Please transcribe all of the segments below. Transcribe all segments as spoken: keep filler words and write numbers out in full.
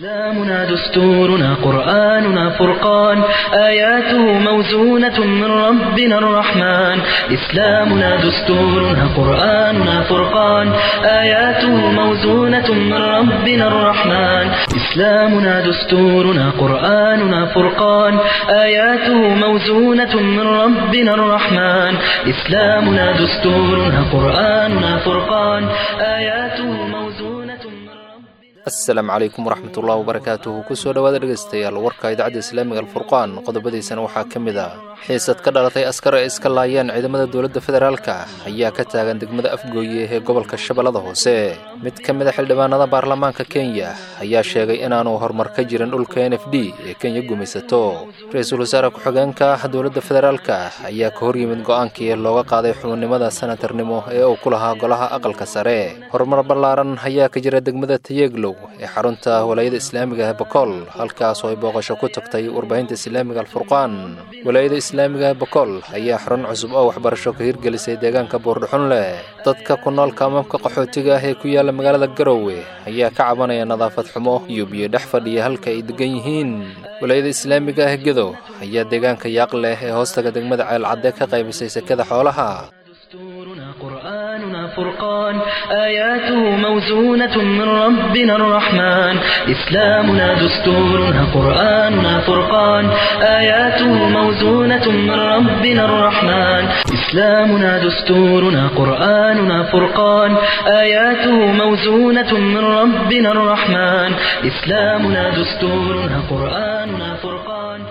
إسلامنا دستورنا قرآننا فرقان آياته موزونة من ربنا الرحمن إسلامنا دستورنا قرآننا فرقان آياته موزونة من ربنا الرحمن إسلامنا دستورنا قرآننا فرقان آياته موزونة من ربنا الرحمن إسلامنا دستورنا قرآننا فرقان آياته موزونة من السلام عليكم ورحمة الله وبركاته kusoo dhawaada dhageystayaal warka idaacadda islaamiga alfurqaan qodobadiisana waxaa ka mid ah xiisad ka dhalatay askar ay iska laayeen ciidamada dowladda federaalka ayaa ka taagan degmada Afgooye ee gobolka Shabeellada Hoose mid ka mid ah xildhibaanada baarlamaanka Kenya ayaa sheegay inaanu horumar ka jirin dhulka N F D ee Kenya gumaysato ra'iisul wasaare ku-xigeenka dowladda federaalka ayaa ka hor yimid go'aankii looga qaaday xubinimada senatarnimo ee uu ku lahaa golaha aqalka sare horumar ballaaran ayaa ka jira degmada Tayeglo ee xarunta walaayada islaamiga ee Bokol halkaas oo ay booqasho ku tagtay warbaahinta islaamiga alfurqaan walaayada islaamiga ee Bokol ayaa xarun cusub oo waxbarasho ka hirgelisay deegaanka Boordhuxun leh dadka ku nool kaamamka qaxootiga ah ee ku yaala magaalada Garowe ayaa ka cabanaya nadaafad xumo iyo biyo dhex fadhiya halka ay degan yihiin walaayada islaamiga ee Gedo ayaa deegaanka Yaaqle ee hoostaga degmada Ceel Cadde ka qaybisay sakada xoolaha قرآننا فرقان آياته موزونة من ربنا الرحمن إسلامنا دستورنا قرآننا فرقان آياته موزونة من ربنا الرحمن إسلامنا دستورنا قرآننا فرقان آياته موزونة من ربنا الرحمن إسلامنا دستورنا قرآننا فرقان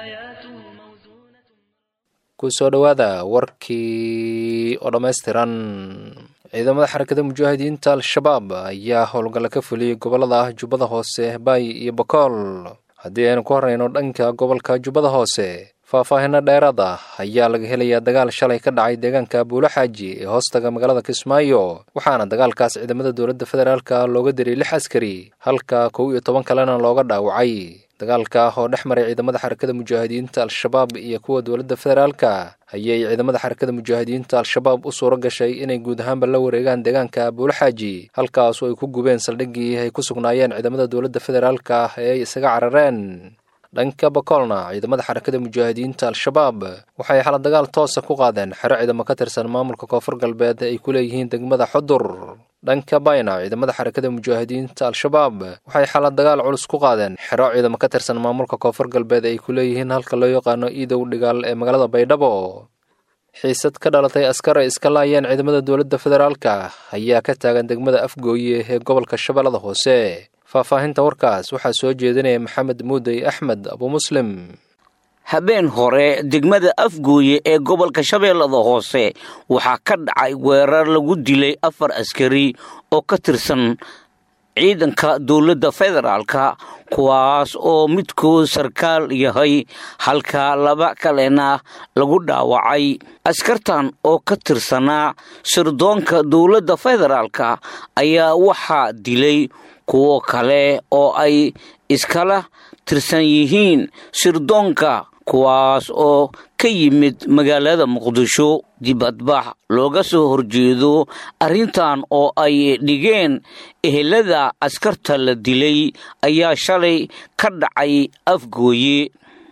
kusoo dhawaada warkii oo dhammaystiran ciidamada xarakada mujaahidiinta al-shabaab ayaa howlgalla ka fuliyey gobolada Jubbada Hoose, Bay iyo Bokol haddii aynu ku horeyno dhanka gobolka Jubbada Hoose faahfaahinno dheeraad ah ayaa laga helayaa dagaal shalay ka dhacay deegaanka Buulo Xaaji ee hoostaga magaalada Kismaayo waxaana dagaalkaas ciidamada dowladda federaalka looga diray lix askari halka kow iyo toban kalena looga dhaawacay dagaalka oo dhex maray ciidamada xarakada mujaahidiinta al-shabaab iyo kuwa dowladda federaalka ayay ciidamada xarakada mujaahidiinta al-shabaab u suuro gashay inay guud ahaanba la wareegaan deegaanka Buulo Xaaji halkaas oo ay ku gubeen saldhiggii ay ku sugnaayeen ciidamada dowladda federaalka ee ay isaga carareen dhanka Bokolna ciidamada xarakada mujaahidiinta al-shabaab waxay xalad dagaal toos ah ku qaadeen xero ciidamo ka tirsan maamulka koonfur galbeed ay ku leeyihiin degmada Xudur dhanka Bayna ciidamada xarakada mujaahidiinta al-shabaab waxay xalad dagaal culus ku qaadeen xero ciidamo ka tirsan maamulka koonfur galbeed ay ku leeyihiin halka loo yaqaano Iidow Dhigaal ee magaalada Baydhabo xiisad ka dhalatay askar ay iska laayeen ciidamada dowladda federaalka ayaa ka taagan degmada Afgooye ee gobolka Shabeellada Hoose faahfaahinta warkaas waxaa soo jeedinaya Maxamed Muudey Axmed Abu Muslim habeen hore degmada Afgooye ee gobolka Shabeellada Hoose waxaa ka dhacay weerar lagu dilay afar askari oo ka tirsan ciidanka dowladda federaalka kuwaas oo midkood sarkaal yahay halka laba kalena lagu dhaawacay askartan oo ka tirsanaa sirdoonka dowladda federaalka ayaa waxaa dilay kuwo kale oo ay iskala tirsan yihiin sirdoonka kuwaas oo ka yimid magaalada Muqdisho dibadbax looga soo horjeedo arrintan oo ay dhigeen ehelada askarta la dilay ayaa shalay ka dhacay Afgooye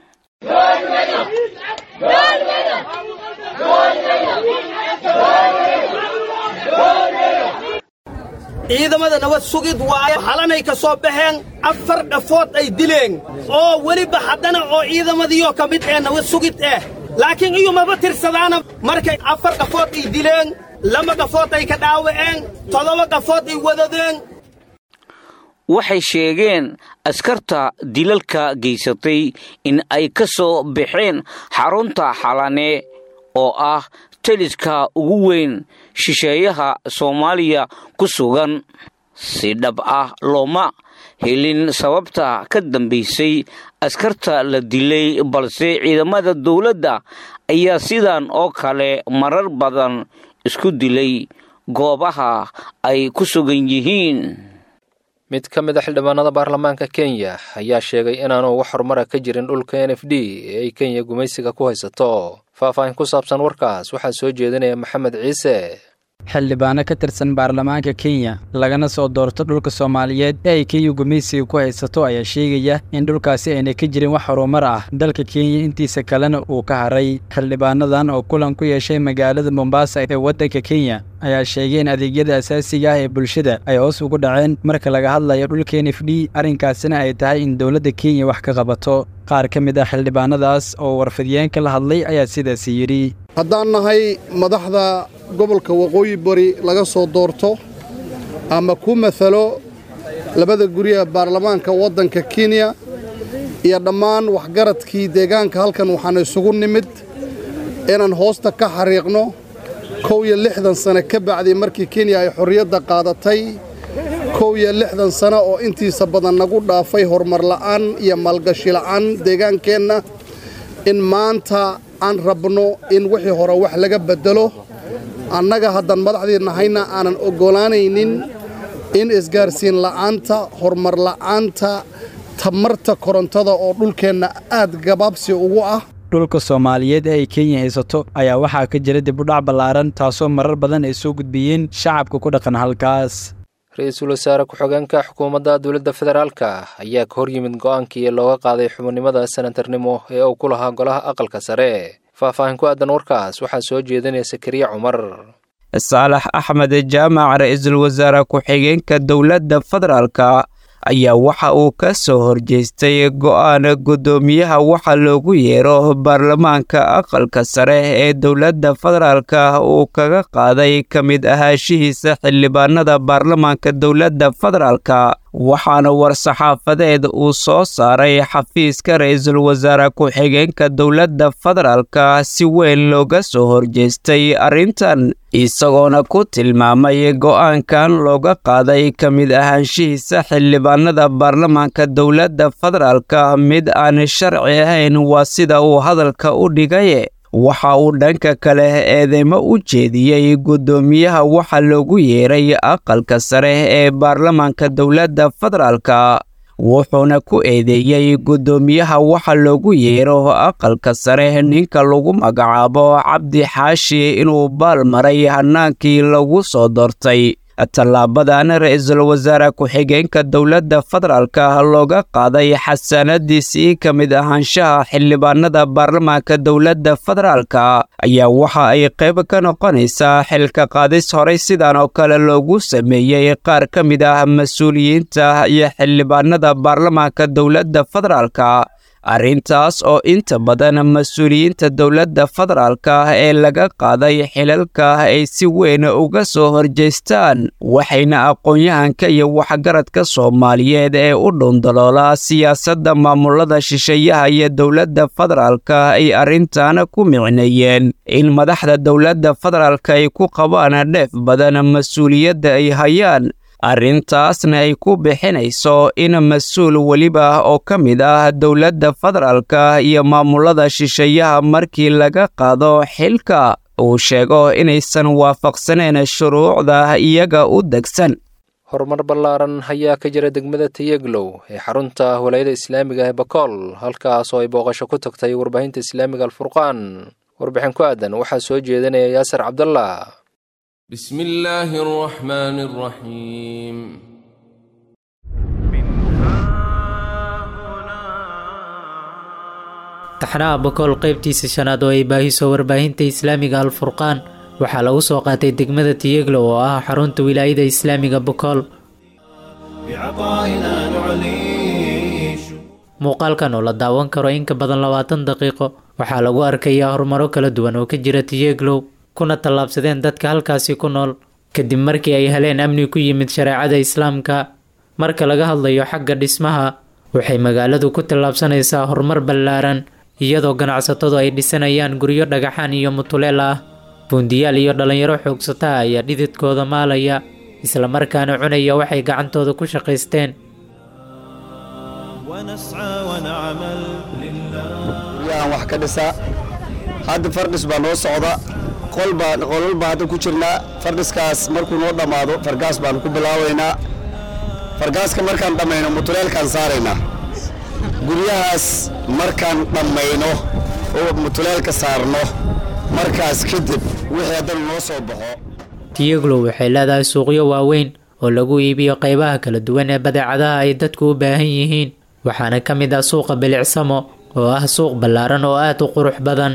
ciidamada nabad sugid waayo halanay ka soo baxeen afar dhafood ay dileen oo waliba haddana oo ciidamadiyo ka mid ee nabad sugid ah laakiin iyo maba tirsadaana markay afar dhafood ay dileen lama dhafood ay ka dhaawaceen todoba dhafood ay wadadeen waxay sheegeen askarta dilalka geysatay in ay ka soo baxeen xarunta Xalane oo ah taliska ugu weyn shisheeyaha Soomaaliya ku sugan si dhab ah looma helin sababta ka dambeysay askarta la dilay balse ciidamada dowladda ayaa sidan oo kale marar badan isku dilay goobaha ay ku sugan yihiin mid ka mid ah xildhibaanada baarlamaanka Kenya ayaa sheegay inaanu wax horumar ka jirin dhulka N F D ee ay Kenya gumaysiga ku haysato faahfaahin ku saabsan warkaas waxaa soo jeedinaya Maxamed Ciise xildhibaano ka tirsan baarlamaanka Kenya lagana soo doorto dhulka Soomaaliyeed ee Kenya gumeysiga ku haysato ayaa sheegaya in dhulkaasi ay ka jirin wax horumar ah dalka Kenya intiisa kalena uu ka haray. xildhibaanadan oo kulan ku yeeshay magaalada Mombasa ee waddanka Kenya ayaa sheegay in adeegyada asaasiga ah ee bulshada ay hoos ugu dhaceen marka laga hadlayo dhulka N F D, arrinkaasina ay tahay in dowladda Kenya wax ka qabato. qaar ka mid ah xildhibaanadaas oo warfadiyeenka la hadlay ayaa sidaas yiri: haddaan nahay madaxda gobolka waqooyi bari laga soo doorto ama ku mathalo labada guriga baarlamaanka waddanka Kenya iyo dhammaan waxgaradkii deegaanka halkan waxaan isugu nimid inaan hoosta ka xariiqno kow iyo lixdan sano ka bacdi markii Kenya ay xorriyadda qaadatay, kow iyo lixdan sano oo intiisa badan nagu dhaafay horumar la'aan iyo maalgashi la'aan deegaankeenna, in maanta aan rabno in wixii hore wax laga bedelo. annaga haddaan madaxdii nahayna aanan oggolaanaynin in isgaarsiin la'aanta, horumar la'aanta, tamarta korontada oo dhulkeenna aad gabaabsi ugu ah. dhulka Soomaaliyeed ee Kenya haysato ayaa waxaa ka jira dib u dhac ballaaran taasoo marar badan ay soo gudbiyeen shacabka ku dhaqan halkaas. ra-iisul wasaare ku-xigeenka xukuumadda dowladda federaalka ayaa ka hor yimid go'aankii looga qaaday xubinimada senatarnimo ee uu ku lahaa golaha aqalka sare. faahfaahin ku aadan warkaas waxaa soo jeedinaya Sakariya Cumar. saalax axmed jaamac, ra-iisul wasaare ku-xigeenka dowladda federaalka, ayaa waxa uu ka soo horjeestay go'aan guddoomiyaha waxa loogu yeero baarlamaanka aqalka sare ee dowladda federaalka uu kaga qaaday ka mid ahaanshihiisa xildhibaanada baarlamaanka dowladda federaalka. waxaana war-saxaafadeed uu soo saaray xafiiska ra-iisul wasaare ku-xigeenka dowladda federaalka si weyn looga soo horjeestay arrintan, isagoona ku tilmaamay go'aankan looga qaaday ka mid ahaanshihiisa xildhibaanada baarlamaanka dowladda federaalka mid aan sharci ahayn. waa sida uu hadalka u dhigay. waxa uu dhanka kale eedeymo u jeediyey guddoomiyaha waxa loogu yeeray aqalka sare ee baarlamaanka dowladda federaalka, wuxuuna ku eedeeyey guddoomiyaha waxa loogu yeero aqalka sare ninka lagu magacaabo Cabdi Xaashi inuu baalmaray hanaankii lagu soo doortay. tallaabadan ra-iisul wasaare ku-xigeenka dowladda federaalka looga qaaday xasaanadiisii ka mid ahaanshaha xildhibaanada baarlamaanka dowladda federaalka ayaa waxa ay qayb ka noqonaysaa xilka qaadis horey sidan oo kale loogu sameeyey qaar ka mid ah mas-uuliyiinta iyo xildhibaanada baarlamaanka dowladda federaalka. arrintaas oo inta badan mas-uuliyiinta dowladda federaalka ee laga qaaday xilalka ay si weyn uga soo horjeestaan, waxayna aqoon-yahanka iyo waxgaradka Soomaaliyeed ee u dhundaloola siyaasadda maamulada shisheeyaha iyo dowladda federaalka ay arrintan ku micneeyeen in madaxda dowladda federaalka ay ku qabaan dheef badan mas-uuliyadda ay hayaan, arrintaasna ay ku bixinayso in mas-uul weliba oo ka mid ah dowladda federaalka iyo maamulada shisheeyaha markii laga qaado xilka uu sheego inaysan waafaqsaneen shuruucda iyaga u degsan. horumar ballaaran ayaa ka jira degmada Tayaglow ee xarunta walaayada islaamiga ee Bakool, halkaas oo ay booqasho ku tagtay warbaahinta islaamiga Al-Furqaan. warbixin ku aadan waxaa soo jeedinaya Yaasir Cabdallah. بسم الله الرحمن الرحيم. taxnaha Bakool qaybtiisa shanaad oo ay baahiso warbaahinta islaamiga Al-Furqaan waxaa lagu soo qaatay degmada Tayaglow oo ah xarunta wilaayada islaamiga Bakool. muuqaalkan oo la daawan karo in ka badan labaatan daqiiqo waxaa lagu arkayaa horumaro kala duwan oo ka jira Tayaglow, kuna tallaabsadeen dadka halkaasi ku nool kadib markii ay heleen amni ku yimid shareecada islaamka. marka laga hadlayo xagga dhismaha, waxay magaaladu ku tallaabsanaysaa horumar ballaaran iyadoo ganacsatadu ay dhisanayaan guryo dhagaxaan iyo mutuleel ah. buundiyaal iyo dhalinyaro xoogsata ayaa dhididkooda maalaya isla markaana cunaya waxay gacantooda ku shaqaysteen. wax ka dhisa hadda fardhis baa noo socda, qolba qolba hadda ku jirnaa. fardhiskaas markuu noo dhammaado fargaas baan ku bilaabaynaa. fargaaska markaan dhammayno mutuleelkaan saaraynaa. guryahaas markaan dhammayno oo mutuleelka saarno, markaas kadib wixii haddana noo soo baxo Tiyaglow waxay leedahay suuqyo waaweyn oo lagu iibiyo qaybaha kala duwan ee badeecadaha ay dadku u baahan yihiin, waxaana ka mid ah suuqa Bilicsamo oo ah suuq ballaaran oo aad u qurux badan.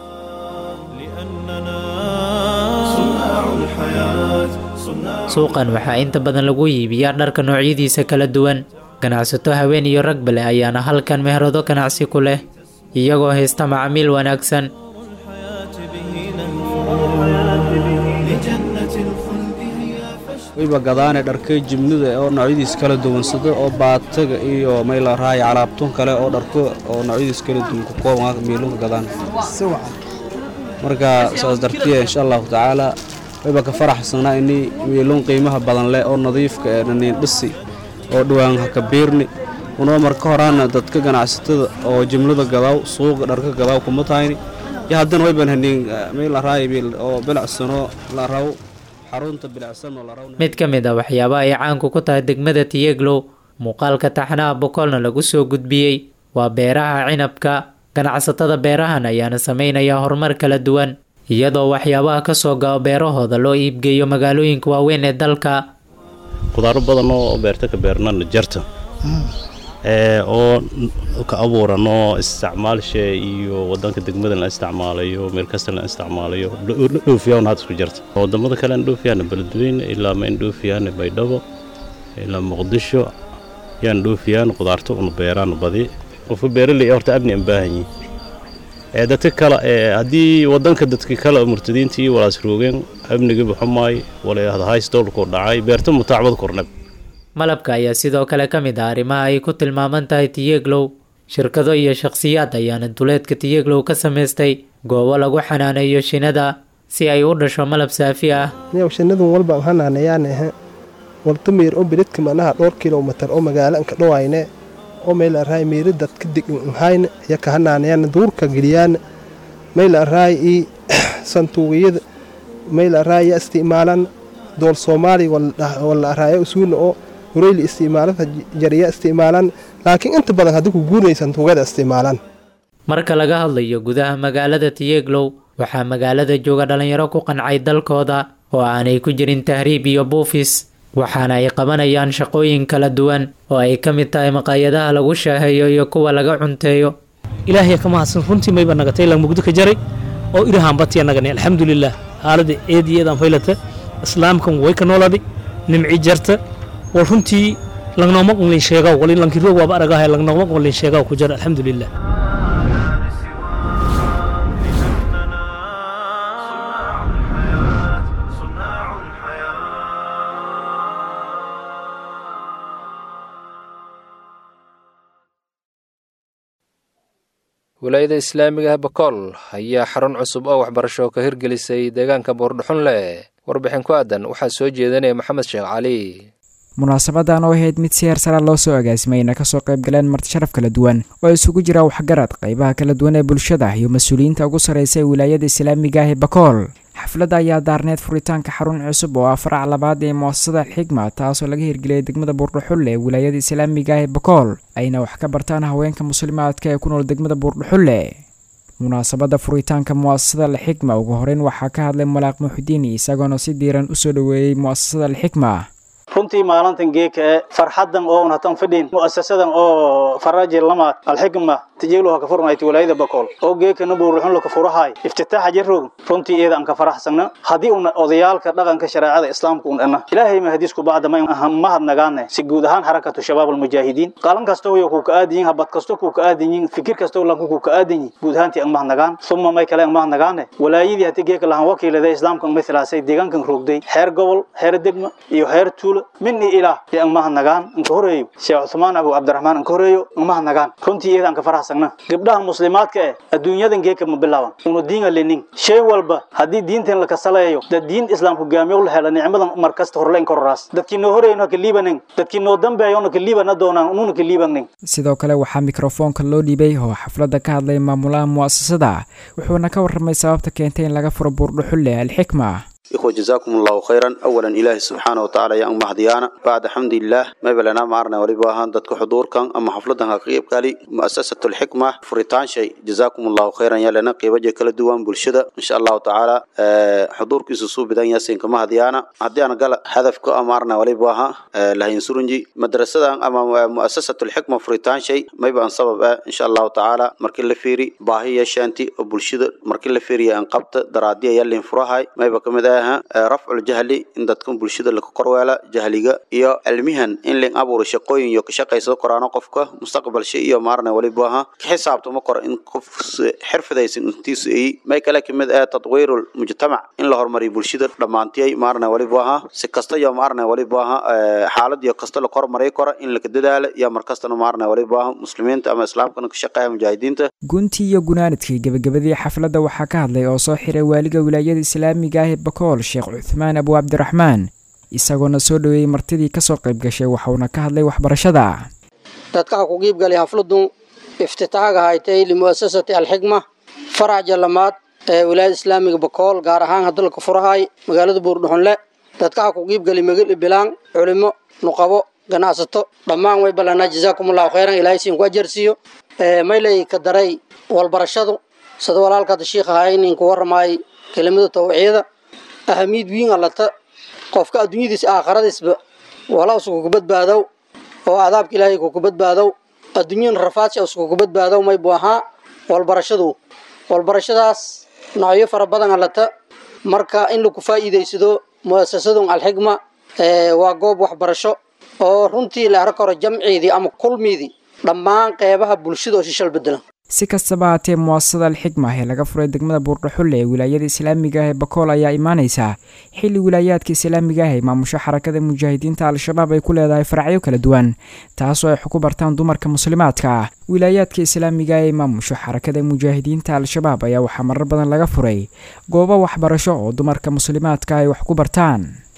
suuqan waxaa inta badan lagu iibiyaa dharka noocyadiisa kala duwan. ganacsato haween iyo rag bale ayaana halkan meherado ganacsi ku leh, iyagoo haysta macaamiil wanaagsan. wayba gadaane dharka jimnida oo noocyadiis kala duwan sida oo baataga iyo mayla raay alaabtun kale oo dharka oo noocyadiis kala duwan ku kooban meelunka gadaan marka saas dartiye insha Allah taala wayba ka faraxsanaa in meelun qiimaha badan leh oo nadiifka ee nin dhisi oo dhawaan ka beerni una marka horaan dadka ganacsatada oo jimlada gadaaw suuqa dharka gadaaw kuma taayni ya haddana wayban hanin meel raay bil oo Bilicsamo la raaw mid ka mid ah waxyaabaha ay caanku ku tahay degmada Tiyaglow muuqaalka taxnaha Bokolna lagu soo gudbiyey waa beeraha cinabka. ganacsatada beerahan ayaana sameynaya horumar kala duwan, iyadoo waxyaabaha ka soo gao beerahooda loo iibgeeyo magaalooyinka waaweyn ee dalka. qudaaro badan oo beerta ka beernana jarta ee oo ka abuuran oo isticmaalshay iyo wadanka degmada la isticmaalayo meel kasta la isticmaalayo dhoofiyaan had isku jirta wadamada kale dhoofiyaan Beledweyne ilaa ma dhoofiyaan Baydhabo ilaa Muqdisho yaan dhoofiyaan qudaarta oo beeraan badi oo beeraley horta abni baahanyi ee dadka kale ee hadii wadanka dadka kale murtadiintii walaas roogeen abniga baxmay walaal haysto ku dhacay beerta mutaacbad kornab. malabka ayaa sidoo kale ka mid ah arrimaha ay ku tilmaaman tahay Tiyaglow. shirkado iyo shakhsiyaad ayaana duleedka Tiyaglow ka samaystay goobo lagu xanaaneeyo shinnida si ay u dhasho malab saafi ah. shinnadu walba xanaanayaan ah waltamir oo biladka manaha dhowr kiiloomitir oo magaalada ka dhawayne oo meel raay miir dadka degan hayna ya ka xanaanayaan duurka galiyaan meel raay i santuuqiyada meel raay isticmaalan dool Soomaali wala raay usuuna oo horeyli isticmaalada jariya isticmaalan laakiin inta badan hadii ku guuraysan tuugada isticmaalan. marka laga hadlayo gudaha magaalada Tiyaglow waxaa magaalada jooga dhalinyaro ku qancay dalkooda oo aanay ku jirin tahriib iyo buufis, waxaana ay qabanayaan shaqooyin kala duwan oo ay ka mid tahay maqaayadaha lagu shaaheeyo iyo kuwa laga cunteeyo. ilaahay ka mahadsan runtii mayba nagatay la mugdo ka jaray oo irahan batiya nagani alxamdulillah haalada eediyeedan faylata islaamkan way ka noolaaday nimci jarta oo runtii lagnoo maqlin sheegaw wali lankii roog waaba aragahay lagnoo maqlin sheegaw ku jira alxamdulillah. wilaayada islaamiga ah Bakool ayaa xarun cusub oo waxbarasho ka hirgelisay deegaanka Buurdhuxunle. warbixin ku aadan waxaa soo jeedinaya Maxamed Sheekh Cali. munaasabadan oo ahayd mid si heer sare loo soo agaasimay ka soo qayb galeen marti sharaf kala duwan oo isugu jira waxgarad qaybaha kala duwan ee bulshada iyo mas'uuliyiinta ugu sarreeya wilaayada islaamiga ah Bakool. xafladda ayaa daarneed furitaanka xarun cusub oo afrac labaad ee muassasada Al-Xigma taasoo laga hirgeliyay degmada Buurdhuxunle ee wilaayada islaamiga ah Bakool ayna wax ka bartaan haweenka muslimaadka ee ku nool degmada Buurdhuxunle. munaasabada furitaanka muassasada Al-Xigma ugu horeyn waxaa ka hadlay Malaaq Muxudiin isagoona si diiran u soo dhaweeyay muassasada Al-Xigma. runtii maalintan geeka ee farxadan oo unatan fadhiin muassasadan oo faraji lamaad Al-Xigma Tiyaglow ka furnayd wilaayada Bakool oo geeka Buurdhuxunle ka furahay iftitaax jarroog runtii eedan ka faraxsana hadii uu odayaalka dhaqanka shariicada islaamka uu dhanna ilaahay ma hadiisku baad ma mahad nagaane si guud ahaan harakatu shabaab al-mujaahidiin qalan kasto oo ku ka aadin habad kasto ku ka aadin fikir kasto la ku ka aadin guud ahaantii aan mahad nagaan thumma may kale aan mahad nagaane walaayadii hadii geeka lahan wakiilada islaamka mislaasay deegaankan roogday heer gobol heer degmo iyo heer tuulo minni ilaah aan mahad nagaan in horeeyo Sheekh Uthman Abu Abdurrahman in horeeyo aan mahad nagaan runtii eedan ka faraxsana gabdhaha muslimaadka ee adduunyadan geeka ma bilaaban uu diin lenin shay walba hadii diintan la ka saleeyo dad diin islaamku gaamiyo la helo nicmadan markasta horleen koraas dadkii noo horeeyno ka liibanin dadkii noo dambeeyno ka liibana doonaan uu ka liibanin. sidoo kale waxaa mikrofoonka loo dhiibay oo xafladda ka hadlay maamulaha muassasada wuxuuna ka warramay sababta keentay in laga furo Buurdhuxunle Al-Xigma. إخوة جزاكم الله خيرا. أولا إله سبحانه وتعالى يا أم مهديانا بعد حمد الله ما بلنا معرنا ولباهان دتك حضور كان أما حفلتها قريب قالي مؤسسة الحكمة فريتان شيء جزاكم الله خيرا يا لنا قيبة كل دوام بالشدة إن شاء الله تعالى أه حضور كيسوس بدن ياسين كما هديانا هديانا قال هدفك أمرنا ولباها أه له ينصرنجي مدرسة أما مؤسسة الحكمة فريتان شيء ما يبقى سبب إن شاء الله تعالى مركل فيري باهي شانتي بالشدة مركل فيري أنقبت درادية يلي فرهاي ما يبقى كمدها رفع الجهل إن تكون بالشدة لك قروالة جهلية يا المهن إن لين أبو رشقوين يو كشقة يسوق قرانا قفكه مستقبل شيء يا مارنا ولباها كحساب تمقر إن قف حرف ذي سنتيس إيه ما يكلا كمدها تطوير المجتمع إن له مري بالشدة لما أنتي مارنا ولباها سكستة يا مارنا ولباها حالة يا كستة لقر مري قرا إن لك دال يا مركزنا مارنا ولباها مسلمين أما إسلام كانوا كشقة مجاهدين ته guntii iyo gunaanadkii gabagabadii xafladda waxaa ka hadlay oo soo xiray waaliga wilaayada islaamiga ah ee Bakool Sheekh Uthman Abu Abdirrahman isagoona soo dhaweeyay martidii ka soo qayb gashay waxauna ka hadlay waxbarashada dadka ku qayb galay xafladdu iftitaaga haytay li muassasati al-Hikma faraja lamaad ee wilaayada islaamiga Bakool gaar ahaan hadalka furahay magaalada Buurdhuxunle dadka ku qayb galay magaalada Bilaan culimo nuqabo ganacsato dhammaan way balana jazakumullahu khayran ilaahay siin ku ajarsiyo maylay ka daray walbarashadu sida walaalka sheekh haynin ku warmay kelimada tawciida ahamid weyn alata qofka adduunyadiisa aakhiradiisba wala isku badbaado oo adaabka ilaahay ku badbaado adduunyan rafaadsi isku badbaado may baaha walbarashadu walbarashadaas nooyo fara badan alata marka in lagu faa'iideysado muassasadan al-Hikma ee waa goob waxbarasho oo runtii la arko jamciidi ama kulmiidi dhammaan qeybaha bulshada oo shishal bedelan si kastaba haatee muwaasasada al-Hikma ee laga furay degmada Buurdhuxunle ee wilaayada islaamiga ah ee Bakool ayaa imaanaysa xilli wilaayaadka islaamiga ah ee maamusha xarakada mujaahidiinta al-shabaab ay ku leedahay faracyo kala duwan taasoo ay ku bartaan dumarka muslimaadka ah wilaayaadka islaamiga ah ee maamusha xarakada mujaahidiinta al-shabaab ayaa waxa marar badan laga furay goobo waxbarasho oo dumarka muslimaadka ay wax ku bartaan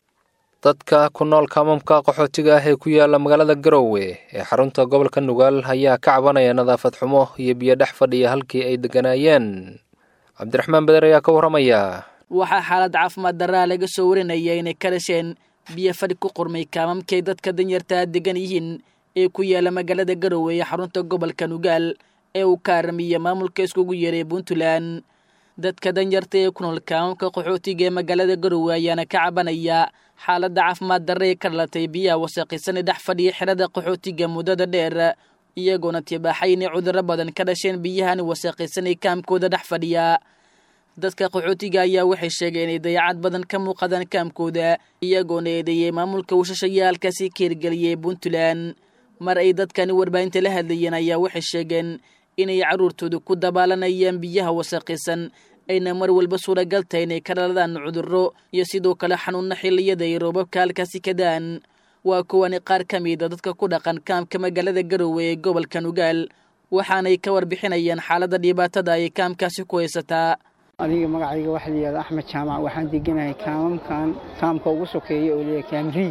dadka ku nool kaamamka qaxootiga ah ee ku yaala magaalada Garowe ee xarunta gobolka Nugaal ayaa ka cabanaya nadaafad xumo iyo biyo dhex fadhiya halkii ay deganayeen. Cabdiraxmaan Badar ayaa ka waramaya. Waxa xaalad caafimaad darro laga soo warinayay inay ka dhasheen biyo fadhi ku qurmay kaamamkay dadka danyarta degan yihiin ee ku yaala magaalada Garowe ee xarunta gobolka Nugaal ee uu ka armiya maamulka iskugu yeeray Puntland. dadka danyarta ee ku nool kaamamka qaxootiga ee magaalada Garowe ayaana ka cabanaya xaaladda caafimaad darre ee ka dhalatay biyaha wasakhaysan ee dhex fadhiya xirada qaxootiga muddada dheer iyagoona tibaaxay inay cudurro badan ka dhasheen biyahan wasakhaysan ee kaamkooda dhex fadhiya dadka qaxootiga ayaa waxay sheegeen inay dayacad badan ka muuqadaan kaamkooda iyagoona eedeeyay maamulka washashaya halkaasi ka hirgeliyay Puntland mar ay dadkani warbaahinta la hadlayeen ayaa waxay sheegeen inay caruurtoodu ku dabaalanayaan biyaha wasakhaysan ayna mar walba suuragal tahay inay ka dhaladaan cudurro iyo sidoo kale xanuunna xilliyada ay roobabka halkaasi ka da'an waa kuwani qaar ka mid a dadka ku dhaqan kaamka magaalada Garowe ee gobolka Nugaal waxaanay ka warbixinayaan xaaladda dhibaatada ay kaamkaasi ku haysataa adiga magacayga waxa la yiraahdaa Axmed Jaamac waxaan deganahay kaamamkan kaamka ugu sokeeyo oo leeyahay Kaamri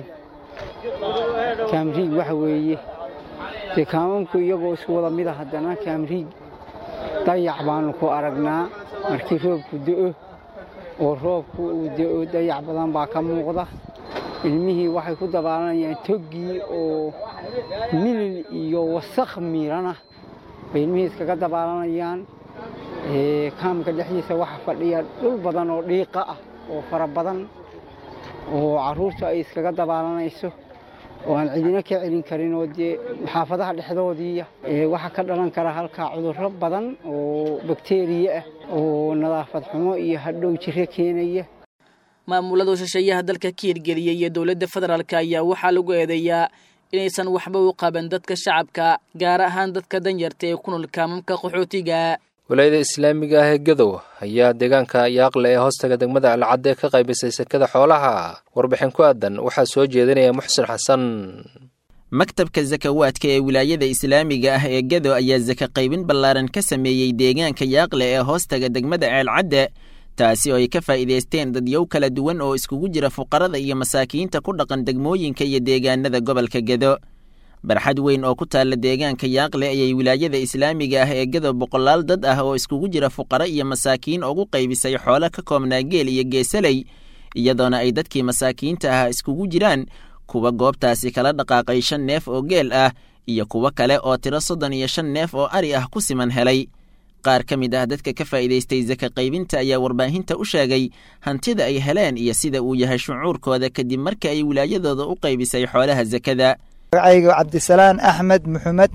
Kaamri waxa weeye kaamamku iyagoo isku wada mid ah haddana Kaamri dayac baan ku aragnaa markii roobku da'o oo roobku uu da'o dayac badan baa ka muuqda ilmihii waxay ku dabaalanayaan togii oo milil iyo wasakh miirana bay ilmihii iskaga dabaalanayaan ee kaamka dhexdiisa waxa fadhiya dhul badan oo dhiiqa ah oo fara badan oo caruurta ay iskaga dabaalanayso oo aan cidina ka celin karin oo dee xaafadaha dhexdoodii ee waxa ka dhalan kara halka cudurro badan oo bakteeriya ah oo nadaafad xumo iyo hadhow jiro keenaya maamulada shaqeeyaha dalka ka hirgeliyay iyo dawladda federaalka ayaa waxa lagu eedeeyaa inaysan waxba u qaban dadka shacabka gaar ahaan dadka danyarta ee ku nool kaamamka qaxootiga wilaayada islaamiga ah ee Gadow ayaa deegaanka Yaaqle ee hoostaga degmada Alcadde ka qaybisay sakada xoolaha warbixin ku aadan waxa soo jeedinaya Muxsin Xasan maktabka zakawaadka ee wilaayada islaamiga ah ee Gadow ayaa zaka qaybin ballaaran ka sameeyay deegaanka Yaaqle ee hoostaga degmada Alcadde taasi oo ay ka faa'iideysteen dad yow kala duwan oo iskugu jira fuqarada iyo masaakiinta ku dhaqan degmooyinka iyo deegaanada gobolka Gadow barxad weyn oo ku taala deegaanka Yaaqle ayay wilaayada islaamiga ah ee Gadow boqolaal dad ah oo iskugu jira fuqara iyo masaakiin ugu qaybisay xoolo ka koobnaa geel iyo geesaley iyadoona ay dadkii masaakiinta ahaa iskugu jiraan kuwa goobtaasi kala dhaqaaqay shan neef oo geel ah iyo kuwo kale oo tiro soddon iyo shan neef oo ari ah ku siman helay qaar ka mid ah dadka ka faa'iidaystay saka qaybinta ayaa warbaahinta u sheegay hantida ay heleen iyo sida uu yahay shucuurkooda kadib marka ay wilaayadooda u qaybisay xoolaha sakada magacayga cabdisalaan axmed maxamed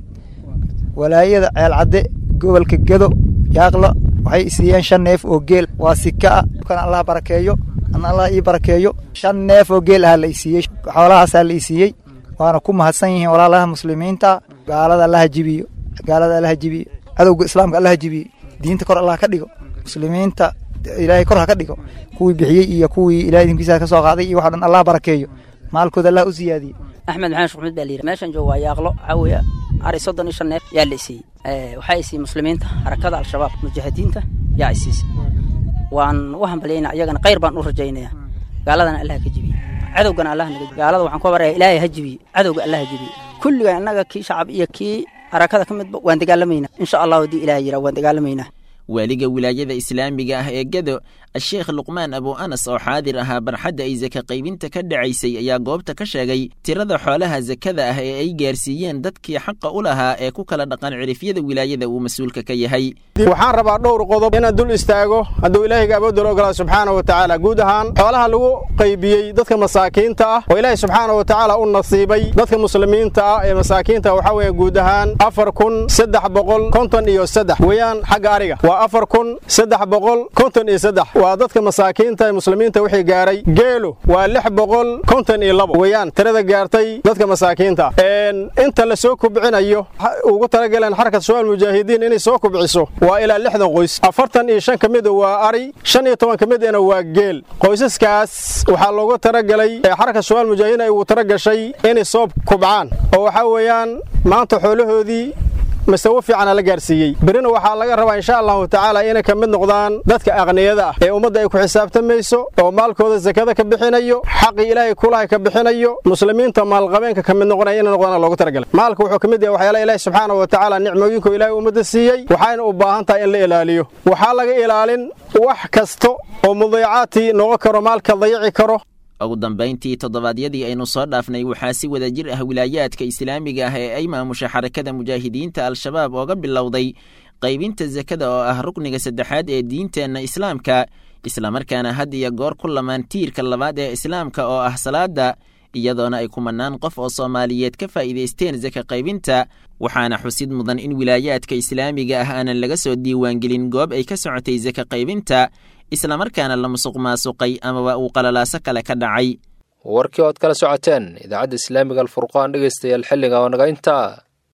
walaayada ceelcadde gobolka gedo yaaqlo waxay isiiyeen shan neef oo geel waa sika ah kan allah barakeeyo an allah ii barakeeyo shan neef oo geel ah la isiiyey xoolahaasaa la isiiyey waana ku mahadsan yihiin walaalaha muslimiinta gaalada allaha jibiyo gaalada allaha jibiyo cadowga islaamka allaha jibiyo diinta kor allah ka dhigo muslimiinta ilaahay kor ha ka dhigo kuwii bixiyey iyo kuwii ilaahay idinkiisa ka soo qaaday iyo waxa dhan allah barakeeyo maalkooda allah u siyaadiyo axmed maxamed shuxmid baa layidhi meeshan jooga waa yaaqlo waxaa weeye ari soddon iyo shan neef yaa la isiiyey waxaa isiiyey muslimiinta harakada al-shabaab mujaahidiinta yaa isiisay waan u hambalyaynaa iyagana khayr baan u rajaynayaa gaaladana allah ka jibiye cadowgana allah naga gaalada waxaan ku baraya ilaahay ha jibiye cadowga allah ha jibiye kulliga annaga kii shacab iyo kii harakada ka midba waan dagaalamaynaa insha allah haddii ilaahay yiraa waan dagaalamaynaa waaliga wilaayada islaamiga ah ee gedo asheekh luqmaan abu anas oo xaadir ahaa barxadda ay saka qaybinta ka dhacaysay ayaa goobta ka sheegay tirada xoolaha sakada ah ee ay gaarsiiyeen dadkii xaqa u lahaa ee ku kala dhaqan cirifyada wilaayada uu mas-uulka ka yahay waxaan rabaa dhowr qodob inaan dul istaago hadduu ilaahayga awoodda loo ogolaa subxaana wa tacaala guud ahaan xoolaha lagu qaybiyey dadka masaakiinta ah oo ilaahay subxaana wa tacaala u nasiibay dadka muslimiinta ah ee masaakiinta waxaa weeye guud ahaan afar kun saddex boqol konton iyo saddex weeyaan xagga ariga waa afar kun saddex boqol konton iyo saddex waa dadka masaakiinta ee muslimiinta wixii gaaray geelo waa lix boqol konton iyo labo weeyaan tirada gaartay dadka masaakiinta inta la soo kubcinayo ugu talagaleen xarakada shabaab mujaahidiin inay soo kubciso waa ilaa lixdan qoys afartan iyo shan ka mid waa ari shan iyo toban ka midna waa geel qoysaskaas waxaa loogu talagalay xarakada shabaab mujaahidiin ay ugu talagashay inay soo kubcaan oo waxaa weeyaan maanta xoolahoodii masawo fiican la gaarsiiyey birina waxaa laga rabaa insha allahu tacaala inay ka mid noqdaan dadka aqniyada ah ee ummadda ay ku xisaabtamayso oo maalkooda zakada ka bixinayo xaqii ilaahay kulahay ka bixinayo muslimiinta maalqabeenka ka mid noqonaya inay noqdaan loogu talagalay maalka wuxuu ka mid yahay waxyaalaha ilaahay subxaanahu wa tacaala nicmooyinka ilaahay ummadda siiyey waxayna u baahan tahay in la ilaaliyo waxaa laga ilaalin wax kasta oo mudayacaadii noqon karo maalka dayici karo ugu dambayntii toddobaadyadii aynu soo dhaafnay waxaa si wada jir ah wilaayaadka islaamiga ah ee ay maamusha xarakada mujaahidiinta al-shabaab ooga bilowday qaybinta sakada oo ah rukniga saddexaad ee diinteenna islaamka islamarkaana had iyo goor ku lamaan tiirka labaad ee islaamka oo ah salaada iyadoona ay kumanaan qof oo soomaaliyeed ka faa'iidaysteen saka qaybinta waxaana xusid mudan in wilaayaadka islaamiga ah aanan laga soo diiwaangelin goob ay ka socotay saka qaybinta islamarkaana la musuq maasuqay amaba uu qalalaaso kale ka dhacay warkii ood kala socoteen idaacadda islaamiga alfurqaan dhegaystayaal xilliga oo naga intaa